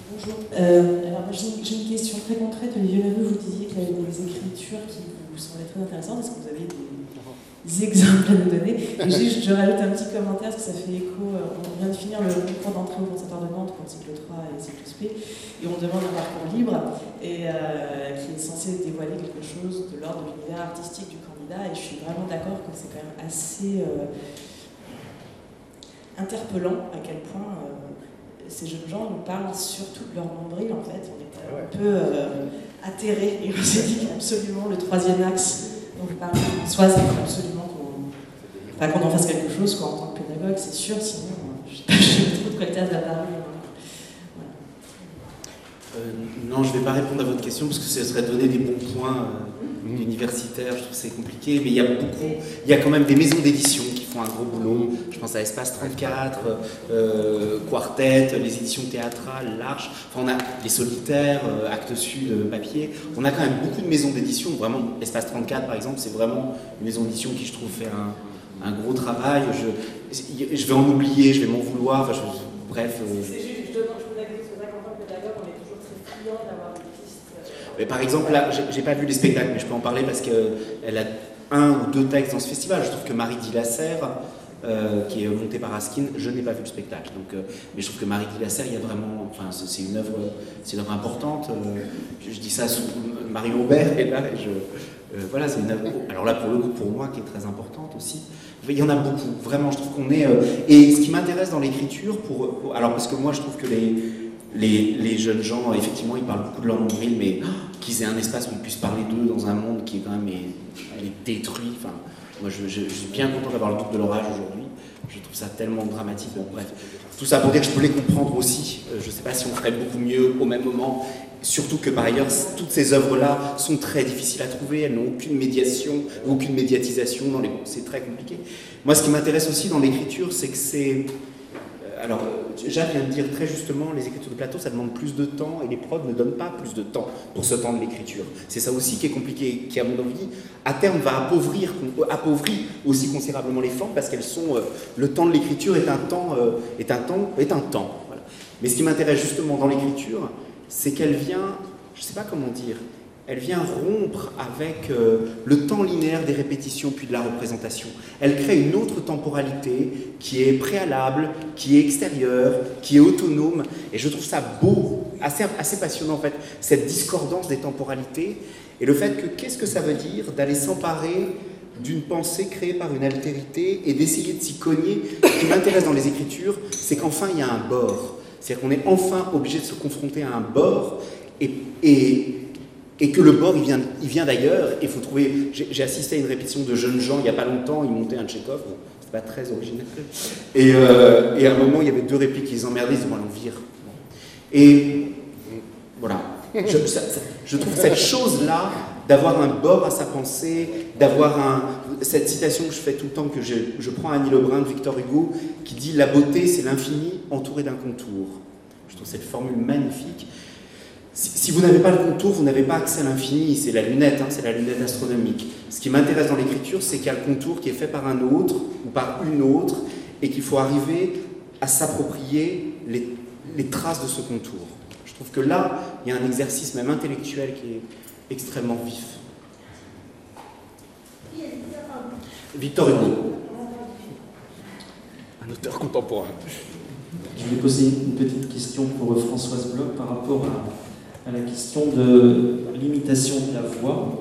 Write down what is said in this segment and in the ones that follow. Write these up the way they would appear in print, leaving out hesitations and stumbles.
Bonjour. Alors j'ai une question très concrète. Olivier Leveux, vous disiez qu'il y avait des écritures qui vous semblaient très intéressantes. Est-ce que vous avez des exemples à nous donner? Et je rajoute un petit commentaire parce que ça fait écho. On vient de finir le concours d'entrée au Conservatoire de Nantes pour le cycle 3 et le cycle SP. Et on demande un parcours libre et qui est censé dévoiler quelque chose de l'ordre de l'univers artistique du candidat. Et je suis vraiment d'accord que c'est quand même assez interpellant à quel point ces jeunes gens nous parlent surtout de leur nombril. En fait, on était un peu atterrés et on s'est dit qu'absolument le troisième axe dont vous parlez, soit c'est absolument qu'on en fasse quelque chose quoi, en tant que pédagogue, c'est sûr, sinon je n'ai trop de quoi le théâtre va parler. Non, je ne vais pas répondre à votre question parce que ce serait donner des bons points universitaires, je trouve que c'est compliqué, mais il y a quand même des maisons d'édition qui font un gros boulot. Je pense à Espace 34, Quartet, les éditions théâtrales, l'Arche, enfin on a les Solitaires, Actes Sud, Papier. On a quand même beaucoup de maisons d'édition, vraiment Espace 34 par exemple, c'est vraiment une maison d'édition qui je trouve fait un gros travail. Je vais en oublier, je vais m'en vouloir, enfin, bref. Mais par exemple, là, j'ai pas vu les spectacles, mais je peux en parler parce qu'elle a un ou deux textes dans ce festival. Je trouve que Marie Dillasser, qui est montée par Askin, je n'ai pas vu le spectacle. Donc, mais je trouve que Marie Dillasser, il y a vraiment, enfin, c'est une œuvre importante. Je dis ça sous Marion Aubert, et là, voilà, c'est une œuvre. Alors là, pour le coup, pour moi, qui est très importante aussi. Il y en a beaucoup, vraiment. Je trouve qu'on est. Et ce qui m'intéresse dans l'écriture, alors parce que moi, je trouve que les jeunes gens, effectivement, ils parlent beaucoup de leur nombril, mais qu'ils aient un espace où ils puissent parler d'eux dans un monde qui est quand même détruit. Enfin, moi, je suis bien content d'avoir le doute de l'orage aujourd'hui. Je trouve ça tellement dramatique. Bon, bref, tout ça pour dire que je peux les comprendre aussi. Je ne sais pas si on ferait beaucoup mieux au même moment. Surtout que par ailleurs, toutes ces œuvres-là sont très difficiles à trouver. Elles n'ont aucune médiation, aucune médiatisation. C'est très compliqué. Moi, ce qui m'intéresse aussi dans l'écriture, c'est que c'est... Alors, Jacques vient de dire très justement, les écritures de plateau, ça demande plus de temps et les prods ne donnent pas plus de temps pour ce temps de l'écriture. C'est ça aussi qui est compliqué, qui à mon avis, à terme va appauvrir aussi considérablement les formes parce qu'elles sont... le temps de l'écriture est un temps. Voilà. Mais ce qui m'intéresse justement dans l'écriture, c'est qu'elle vient, je ne sais pas comment dire, elle vient rompre avec le temps linéaire des répétitions puis de la représentation. Elle crée une autre temporalité qui est préalable, qui est extérieure, qui est autonome. Et je trouve ça beau, assez passionnant en fait, cette discordance des temporalités. Et le fait que, qu'est-ce que ça veut dire d'aller s'emparer d'une pensée créée par une altérité et d'essayer de s'y cogner. Ce qui m'intéresse dans les écritures, c'est qu'enfin il y a un bord. C'est-à-dire qu'on est enfin obligé de se confronter à un bord et que le bord, il vient d'ailleurs. Il faut trouver. J'ai assisté à une répétition de jeunes gens il n'y a pas longtemps. Ils montaient un Tchekhov. C'est pas très original. Et à un moment, il y avait deux répliques qui les emmerdaient. Ils disaient, bon, on vire. Et voilà. Je trouve cette chose-là, d'avoir un bord à sa pensée, d'avoir cette citation que je fais tout le temps, que je prends Annie Lebrun de Victor Hugo, qui dit « La beauté, c'est l'infini entouré d'un contour ». Je trouve cette formule magnifique. Si vous n'avez pas le contour, vous n'avez pas accès à l'infini, c'est la lunette, c'est la lunette astronomique. Ce qui m'intéresse dans l'écriture, c'est qu'il y a le contour qui est fait par un autre ou par une autre et qu'il faut arriver à s'approprier les traces de ce contour. Je trouve que là, il y a un exercice même intellectuel qui est extrêmement vif. Victor Hugo, un auteur contemporain. Je vais poser une petite question pour Françoise Bloch par rapport à la question de l'imitation de la voix.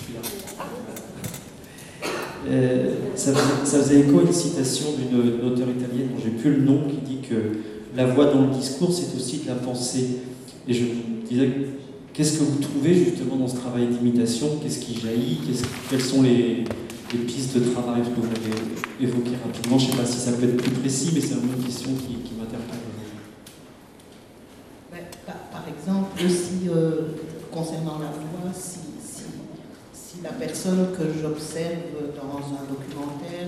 Ça faisait écho à une citation d'une auteure italienne dont j'ai plus le nom, qui dit que la voix dans le discours, c'est aussi de la pensée. Et je me disais, qu'est-ce que vous trouvez justement dans ce travail d'imitation? Qu'est-ce qui jaillit? Quelles sont les pistes de travail que vous avez évoquées rapidement? Je ne sais pas si ça peut être plus précis, mais c'est une question qui m'interpelle. Par exemple, aussi, concernant la voix, si la personne que j'observe dans un documentaire,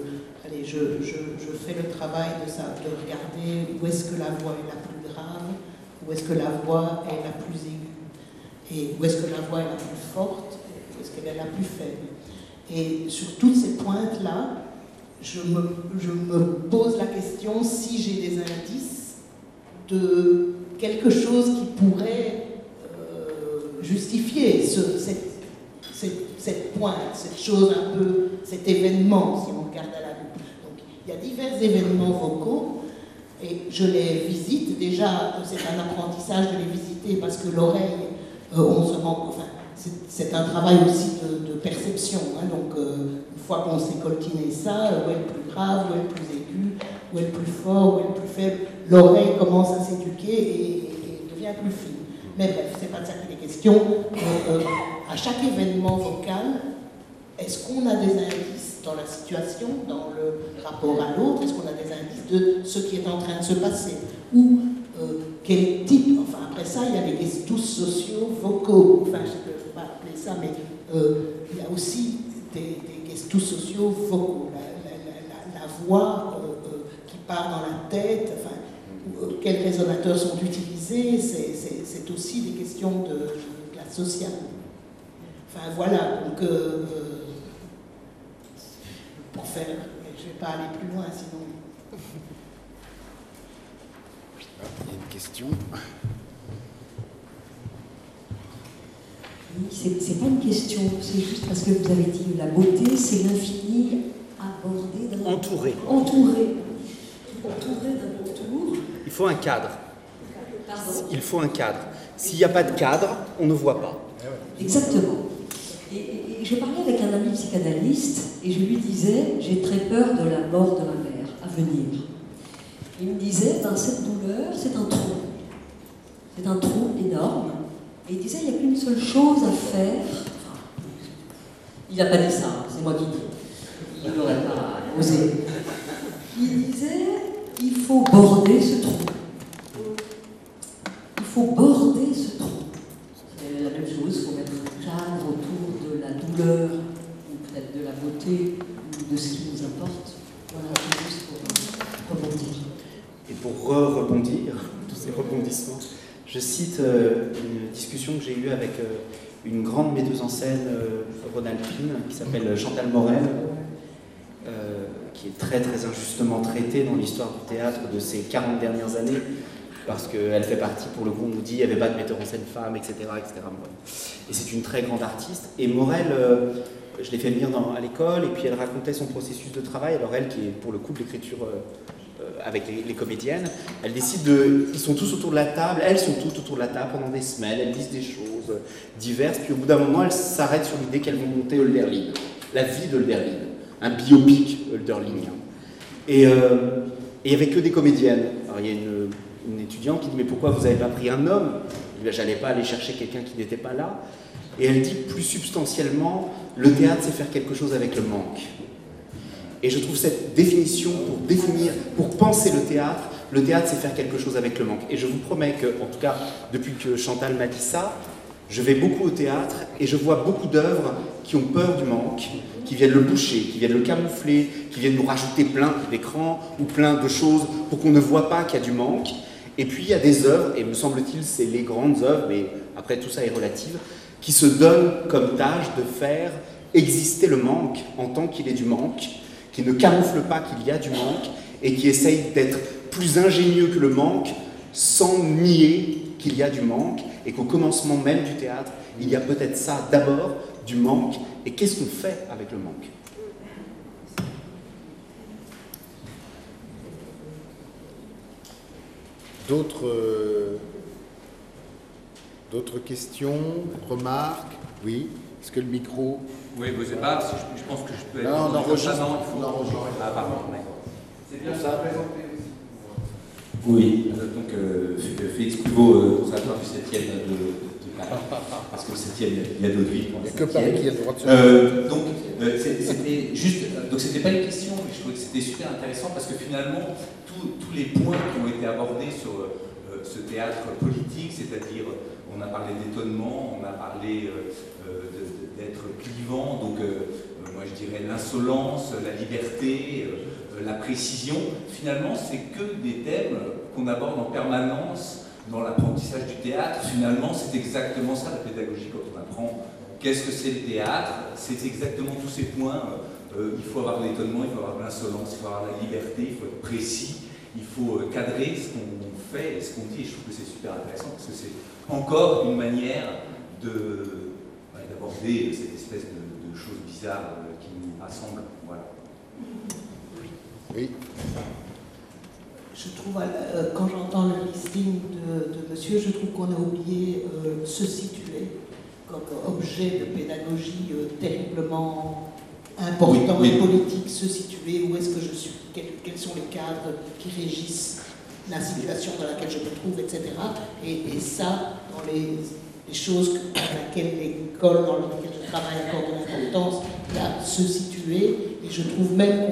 je fais le travail de regarder où est-ce que la voix est la plus grave, où est-ce que la voix est la plus aiguë, et où est-ce que la voix est la plus forte, et où est-ce qu'elle est la plus faible. Et sur toutes ces pointes-là, je me pose la question si j'ai des indices de quelque chose qui pourrait justifier cette pointe, cette chose un peu, cet événement, si on regarde à la loupe. Donc, il y a divers événements vocaux, et je les visite. Déjà, c'est un apprentissage de les visiter, parce que l'oreille, on se rend... Enfin, c'est un travail aussi de perception. Hein, donc, une fois qu'on s'est coltiné ça, où est le plus grave, où est le plus aigu, où est le plus fort, où est le plus faible, l'oreille commence à s'éduquer et devient plus fine. Mais bref, c'est pas de ça qu'il est question. À chaque événement vocal, est-ce qu'on a des indices dans la situation, dans le rapport à l'autre? Est-ce qu'on a des indices de ce qui est en train de se passer? Ou quel type? Enfin, après ça, il y a les gestus sociaux vocaux. Enfin, je ne peux pas appeler ça, mais il y a aussi des gestus sociaux vocaux. La voix qui part dans la tête, enfin, quels résonateurs sont utilisés, c'est aussi des questions de classe sociale. Enfin voilà, donc pour faire, je ne vais pas aller plus loin sinon. Il y a une question. Oui, c'est pas une question, c'est juste parce que vous avez dit la beauté, c'est l'infini abordé d'un... Entouré. Entouré d'un contour. Il faut un cadre. Pardon. Il faut un cadre. S'il n'y a pas de cadre, on ne voit pas. Exactement. Et je parlais avec un ami psychanalyste et je lui disais, j'ai très peur de la mort de ma mère à venir. Il me disait, ben, cette douleur, c'est un trou. C'est un trou énorme. Et il disait, il n'y a qu'une seule chose à faire. Enfin, il n'a pas dit ça, hein, c'est moi qui dis. Il n'aurait pas osé. Il disait, il faut border ce trou. Il faut border ce trou. C'est la même chose, il faut mettre un cadre autour de la douleur, ou peut-être de la beauté, ou de ce qui nous importe. Voilà, c'est juste pour rebondir. Et pour rebondir, tous ces rebondissements, je cite une discussion que j'ai eue avec une grande metteuse en scène rhône-alpine qui s'appelle Chantal Morel, qui est très très injustement traitée dans l'histoire du théâtre de ces 40 dernières années, parce qu'elle fait partie, pour le coup, on nous dit, il n'y avait pas de metteur en scène femme, etc. etc. Et c'est une très grande artiste. Et Morel, je l'ai fait venir à l'école, et puis elle racontait son processus de travail. Alors elle, qui est pour le coup de l'écriture avec les comédiennes, elle décide ils sont tous autour de la table, elles sont toutes autour de la table pendant des semaines, elles disent des choses diverses, puis au bout d'un moment, elles s'arrêtent sur l'idée qu'elles vont monter Hölderlin, la vie d'Hölderlin, un biopic Hölderlinien. Et il n'y avait que des comédiennes. Alors il y a une étudiante qui dit, mais pourquoi vous n'avez pas pris un homme? Je dis, j'allais pas aller chercher quelqu'un qui n'était pas là. Et elle dit, plus substantiellement, le théâtre, c'est faire quelque chose avec le manque. Et je trouve cette définition, pour penser le théâtre, c'est faire quelque chose avec le manque. Et je vous promets que, en tout cas, depuis que Chantal m'a dit ça, je vais beaucoup au théâtre et je vois beaucoup d'œuvres qui ont peur du manque, qui viennent le boucher, qui viennent le camoufler, qui viennent nous rajouter plein d'écrans ou plein de choses pour qu'on ne voit pas qu'il y a du manque. Et puis il y a des œuvres, et me semble-t-il c'est les grandes œuvres, mais après tout ça est relatif, qui se donnent comme tâche de faire exister le manque en tant qu'il est du manque, qui ne camoufle pas qu'il y a du manque et qui essaye d'être plus ingénieux que le manque sans nier qu'il y a du manque et qu'au commencement même du théâtre, il y a peut-être ça d'abord, du manque, et qu'est-ce qu'on fait avec le manque? D'autres questions, remarques? Oui. Est-ce que le micro... Oui, vous savez pas, je pense que je peux être... Non, on enregistre. Ah, pardon. C'est bien ça. Oui, donc Félix Puvot, conservateur du 7e de Paris, parce que le 7e, il y a d'autres villes. Il n'y a que Paris qui a le droit de se... Donc, c'était juste... Donc, c'était pas une question, mais je trouvais que c'était super intéressant, parce que finalement, tous les points qui ont été abordés sur ce théâtre politique, c'est-à-dire, on a parlé d'étonnement, on a parlé d'être clivant, donc moi je dirais l'insolence, la liberté, la précision, finalement c'est que des thèmes qu'on aborde en permanence dans l'apprentissage du théâtre. Finalement c'est exactement ça la pédagogie quand on apprend qu'est-ce que c'est le théâtre, c'est exactement tous ces points. Il faut avoir de l'étonnement, il faut avoir de l'insolence, il faut avoir de la liberté, il faut être précis, il faut cadrer ce qu'on fait et ce qu'on dit. Et je trouve que c'est super intéressant parce que c'est encore une manière d'aborder cette espèce de choses bizarres qui nous rassemblent. Voilà. Oui. Je trouve, quand j'entends le listing de monsieur, je trouve qu'on a oublié se situer comme objet de pédagogie terriblement important et politique, se situer, où est-ce que je suis, quels sont les cadres qui régissent la situation dans laquelle je me trouve, etc. Et ça, dans les choses dans laquelle l'école dans laquelle je travaille accorde de l'importance, il y a se situer, et je trouve même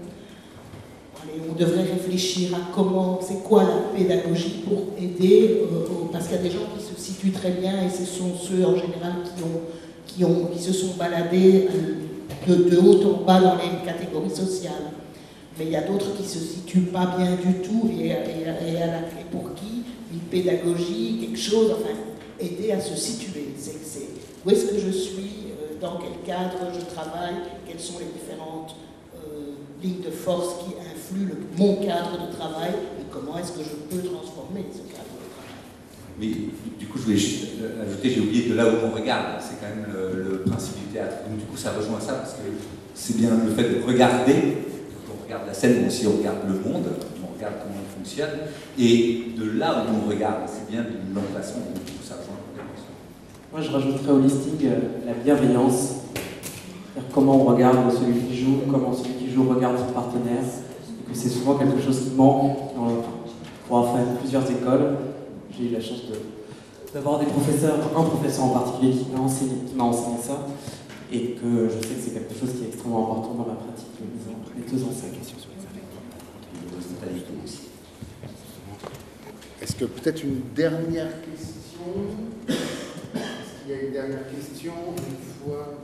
on devrait réfléchir à comment, c'est quoi la pédagogie pour aider, parce qu'il y a des gens qui se situent très bien et ce sont ceux en général qui se sont baladés de haut en bas dans les catégories sociales. Mais il y a d'autres qui ne se situent pas bien du tout et pour qui une pédagogie, quelque chose, enfin, aider à se situer. Où est-ce que je suis, dans quel cadre je travaille, quelles sont les différentes lignes de force qui influent mon cadre de travail et comment est-ce que je peux transformer ce cadre de travail. Mais du coup, je voulais juste ajouter, j'ai oublié de là où on regarde, c'est quand même le principe du théâtre. Donc du coup, ça rejoint ça parce que c'est bien le fait de regarder, quand on regarde la scène, mais aussi on regarde le monde, on regarde comment il fonctionne, et de là où on regarde, c'est bien de l'emplacement, donc du coup, ça rejoint complètement ça. Moi, je rajouterais au listing la bienveillance. Comment on regarde celui qui joue, comment celui qui joue regarde son partenaire, et que c'est souvent quelque chose qui manque pour avoir fait plusieurs écoles. J'ai eu la chance d'avoir un professeur en particulier qui m'a enseigné ça, et que je sais que c'est quelque chose qui est extrêmement important dans ma pratique de mise en metteuse en scène. Est-ce que peut-être une dernière question? Est-ce qu'il y a une dernière question une fois?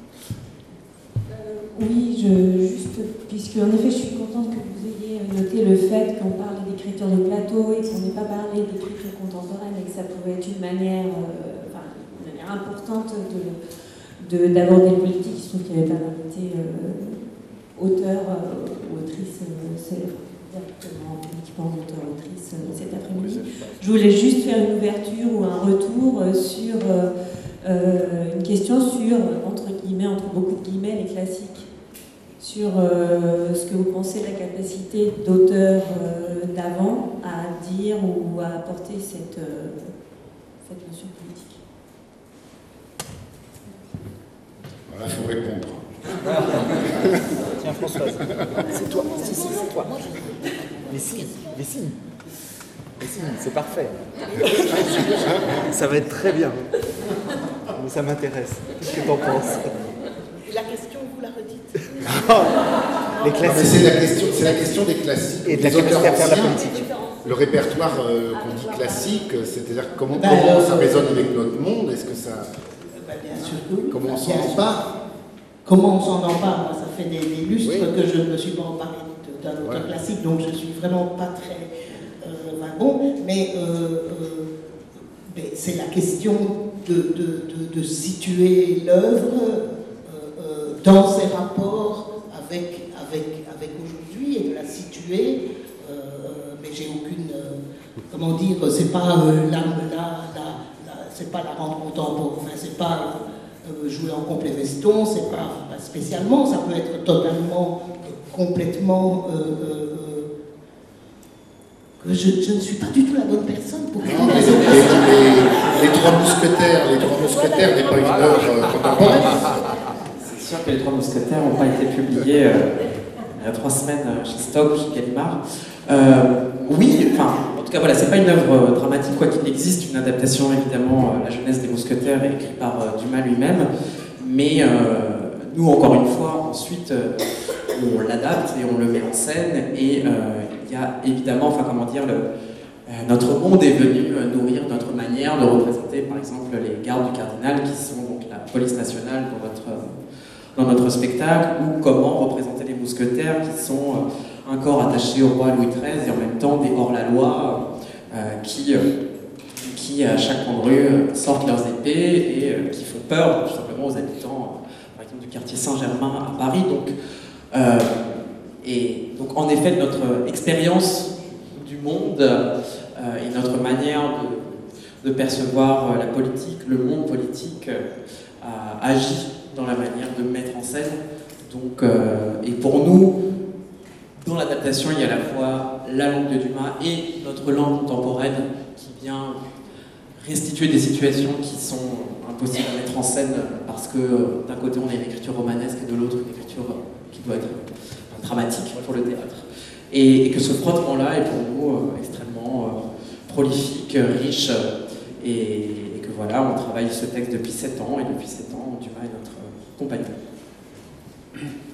Oui, juste, puisque en effet je suis contente que vous ayez noté le fait qu'on parle d'écriture de plateau et qu'on n'ait pas parlé d'écriture contemporaine et que ça pouvait être une manière, une manière importante d'aborder le politique. Il se trouve qu'il n'y avait pas d'invité auteur ou autrice célèbre directement, uniquement auteur-autrice cet après-midi. Je voulais juste faire une ouverture ou un retour sur une question sur, entre beaucoup de guillemets, les classiques. Sur ce que vous pensez de la capacité d'auteurs d'avant à dire ou à apporter cette notion politique. Voilà, il faut répondre. Tiens, Françoise. C'est toi. Si, c'est toi. Mais si, c'est parfait. Ça va être très bien. Mais ça m'intéresse. Qu'est-ce que t'en penses? La question, vous la redites. Les classiques. C'est la question des classiques. Et de la capacité à faire de la politique. Le répertoire qu'on dit classique, c'est-à-dire comment ça résonne avec notre monde. Est-ce que ça... Bien sûr que oui. Comment on s'en empare? Comment on s'en empare? Moi, ça fait des lustres que je ne me suis pas emparée d'un auteur classique, donc je ne suis vraiment pas très bon. Mais c'est la question de situer l'œuvre dans ses rapports avec aujourd'hui et de la situer, mais j'ai aucune, comment dire, c'est pas c'est pas la rendre contemporaine, enfin c'est pas jouer en complet veston, c'est pas spécialement, ça peut être totalement, complètement je ne suis pas du tout la bonne personne pour prendre les Trois Mousquetaires n'est pas une œuvre contemporaine. C'est sûr que les Trois Mousquetaires n'ont pas été publiés il y a 3 semaines chez Stock, chez Gallimard. Oui, en tout cas, voilà, c'est pas une œuvre dramatique, quoi qu'il existe, une adaptation évidemment, La jeunesse des mousquetaires, écrite par Dumas lui-même, mais nous, encore une fois, ensuite, on l'adapte et on le met en scène, et il y a évidemment, notre monde est venu nourrir notre manière de représenter, par exemple, les gardes du cardinal, qui sont donc la police nationale dans notre spectacle, ou comment représenter les mousquetaires, qui sont un corps attaché au roi Louis XIII et en même temps des hors-la-loi qui, à chaque coin de rue, sortent leurs épées et qui font peur tout simplement aux habitants, par exemple, du quartier Saint-Germain à Paris. Donc, en effet, notre expérience du monde notre manière de percevoir la politique, le monde politique agit dans la manière de mettre en scène. Donc, et pour nous, dans l'adaptation, il y a à la fois la langue de Dumas et notre langue contemporaine qui vient restituer des situations qui sont impossibles à mettre en scène parce que d'un côté on a une écriture romanesque et de l'autre une écriture qui doit être dramatique pour le théâtre. Et que ce frottement-là est pour nous extrêmement prolifique, riche, et que voilà, on travaille ce texte depuis 7 ans, et depuis 7 ans, Dumas est notre compagnon.